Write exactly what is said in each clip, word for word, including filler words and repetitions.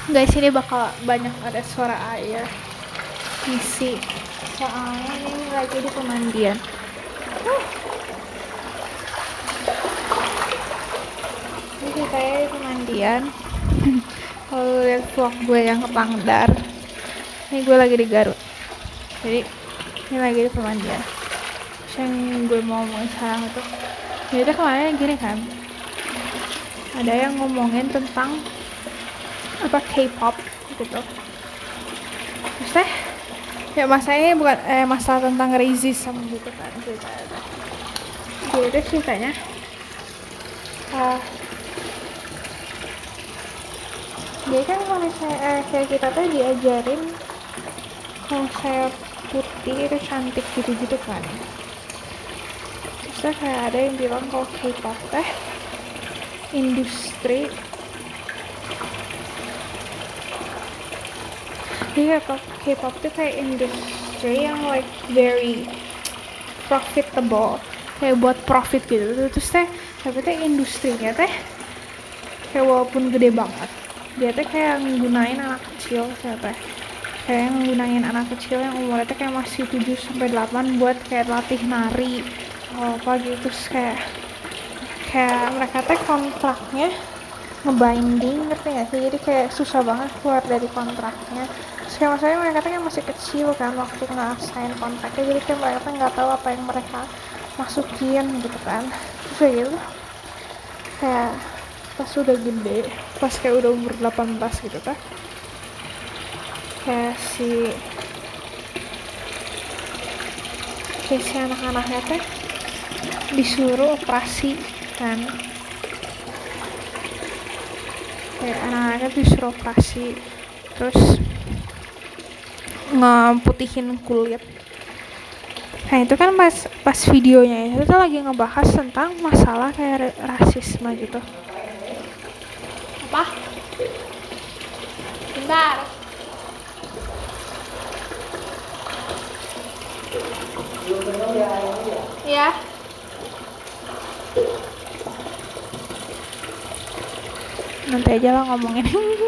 Guys, ini bakal banyak ada suara air isi soalnya ini lagi di pemandian. uh. Ini ceritanya di pemandian. Kalau lihat vlog gue yang ke Pangdar, ini gue lagi di Garut, jadi ini lagi di pemandian. Terus yang gue mau ngomongin sekarang itu, jadi kemarin gini kan, ada yang ngomongin tentang apa K-pop gitu. Terus teh ya masalahnya bukan eh masalah tentang racism gitu kan ceritanya. Jadi ceritanya uh, jadi kan kalau misalnya eh, kayak kita tuh diajarin konsep putih itu cantik gitu-gitu kan. Terus kayak ada yang bilang kalau K-pop teh industri. Iya, K-pop tuh kayak industri yang like very profitable, kayak buat profit gitu. Terus teh tapi teh industrinya teh kayak walaupun gede banget, dia teh kayak nggunain anak kecil kayak teh kayak nggunain anak kecil yang umurnya teh kayak masih tujuh sampai delapan buat kayak latih nari atau apa gitu. Terus kayak kayak mereka teh kontraknya ngebinding, ngerti gak sih? Jadi kayak susah banget keluar dari kontraknya. Terus kayak maksudnya mereka tuh kan masih kecil kan waktu nge-sign kontraknya, jadi kayak mereka tuh nggak tahu apa yang mereka masukin gitu kan. Terus kayak gitu kayak pas udah gede, pas kayak udah umur delapan belas gitu kan, kayak si kayak si anak-anaknya teh disuruh operasi kan, kayak anak-anaknya disuruh operasi terus ngeputihin kulit. Nah itu kan pas pas videonya itu tuh lagi ngebahas tentang masalah kayak rasisme gitu. Apa? Bentar. Ya. Nanti aja lah ngomongin.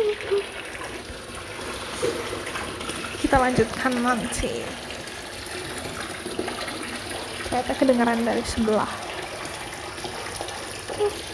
Kita lanjutkan nanti. Ternyata kedengaran dari sebelah.